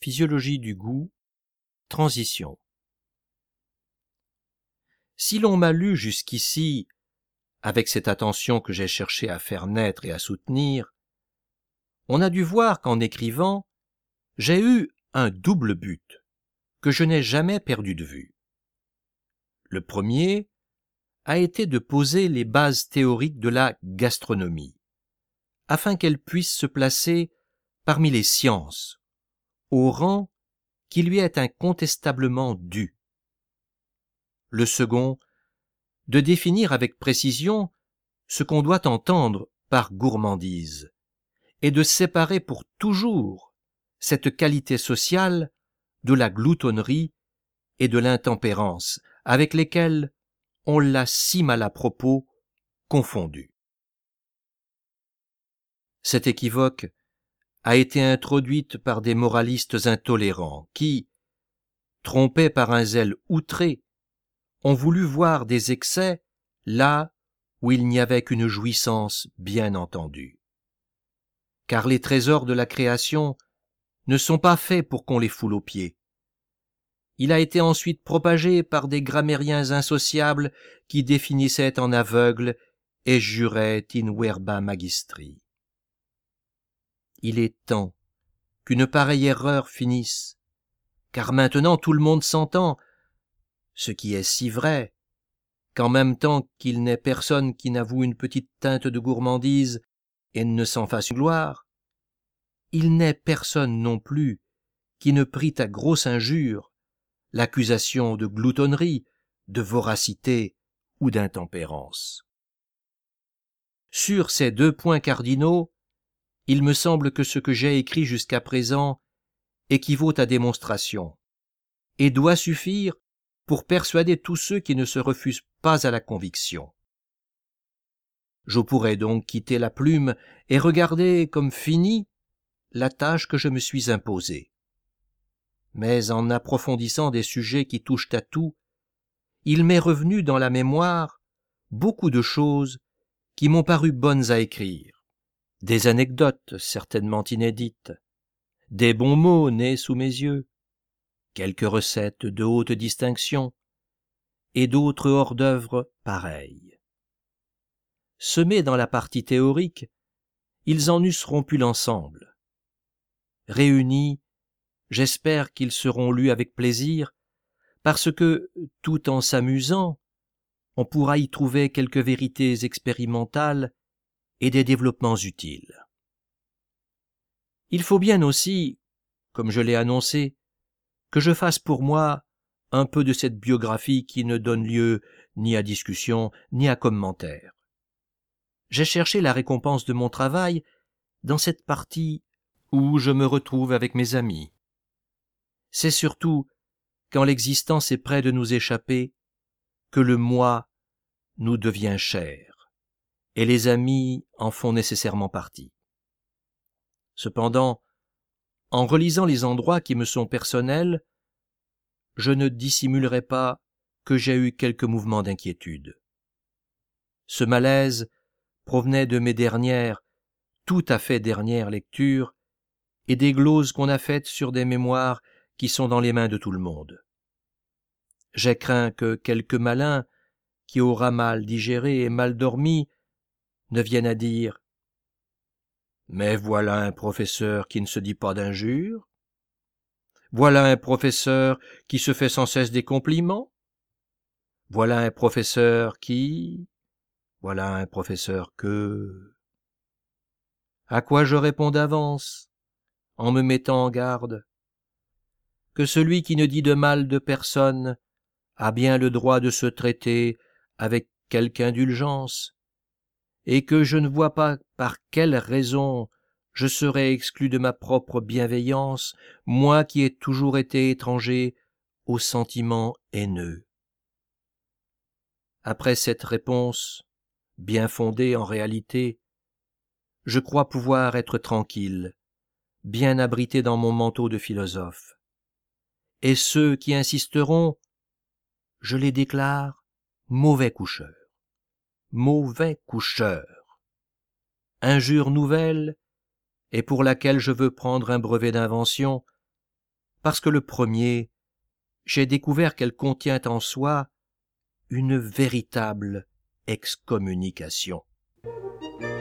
Physiologie du goût, transition. Si l'on m'a lu jusqu'ici, avec cette attention que j'ai cherché à faire naître et à soutenir, on a dû voir qu'en écrivant, j'ai eu un double but que je n'ai jamais perdu de vue. Le premier a été de poser les bases théoriques de la gastronomie, afin qu'elle puisse se placer parmi les sciences, au rang qui lui est incontestablement dû. Le second, de définir avec précision ce qu'on doit entendre par gourmandise, et de séparer pour toujours cette qualité sociale de la gloutonnerie et de l'intempérance avec lesquelles on l'a si mal à propos confondue. Cette équivoque a été introduite par des moralistes intolérants qui, trompés par un zèle outré, ont voulu voir des excès là où il n'y avait qu'une jouissance bien entendue. Car les trésors de la création ne sont pas faits pour qu'on les foule aux pieds. Il a été ensuite propagé par des grammairiens insociables qui définissaient en aveugles et juraient in verba magistri. Il est temps qu'une pareille erreur finisse, car maintenant tout le monde s'entend, ce qui est si vrai, qu'en même temps qu'il n'est personne qui n'avoue une petite teinte de gourmandise et ne s'en fasse une gloire, il n'est personne non plus qui ne prit à grosse injure l'accusation de gloutonnerie, de voracité ou d'intempérance. Sur ces deux points cardinaux, il me semble que ce que j'ai écrit jusqu'à présent équivaut à démonstration, et doit suffire pour persuader tous ceux qui ne se refusent pas à la conviction. Je pourrais donc quitter la plume et regarder comme finie la tâche que je me suis imposée. Mais en approfondissant des sujets qui touchent à tout, il m'est revenu dans la mémoire beaucoup de choses qui m'ont paru bonnes à écrire, des anecdotes certainement inédites, des bons mots nés sous mes yeux, quelques recettes de haute distinction, et d'autres hors-d'œuvre pareils. Semés dans la partie théorique, ils en eussent rompu l'ensemble. Réunis, j'espère qu'ils seront lus avec plaisir, parce que, tout en s'amusant, on pourra y trouver quelques vérités expérimentales et des développements utiles. Il faut bien aussi, comme je l'ai annoncé, que je fasse pour moi un peu de cette biographie qui ne donne lieu ni à discussion ni à commentaire. J'ai cherché la récompense de mon travail dans cette partie où je me retrouve avec mes amis. C'est surtout quand l'existence est près de nous échapper que le moi nous devient cher, et les amis en font nécessairement partie. Cependant, en relisant les endroits qui me sont personnels, je ne dissimulerai pas que j'ai eu quelques mouvements d'inquiétude. Ce malaise provenait de mes dernières, tout à fait dernières lectures, et des gloses qu'on a faites sur des mémoires qui sont dans les mains de tout le monde. J'ai craint que quelque malin, qui aura mal digéré et mal dormi, ne vienne à dire « Mais voilà un professeur qui ne se dit pas d'injures. Voilà un professeur qui se fait sans cesse des compliments. Voilà un professeur qui... Voilà un professeur que... » À quoi je réponds d'avance, en me mettant en garde, que celui qui ne dit de mal de personne a bien le droit de se traiter avec quelque indulgence, et que je ne vois pas par quelle raison je serais exclu de ma propre bienveillance, moi qui ai toujours été étranger aux sentiments haineux. Après cette réponse, bien fondée en réalité, je crois pouvoir être tranquille, bien abrité dans mon manteau de philosophe. Et ceux qui insisteront, je les déclare mauvais coucheurs. Mauvais coucheurs. Injure nouvelle, et pour laquelle je veux prendre un brevet d'invention, parce que le premier, j'ai découvert qu'elle contient en soi une véritable excommunication.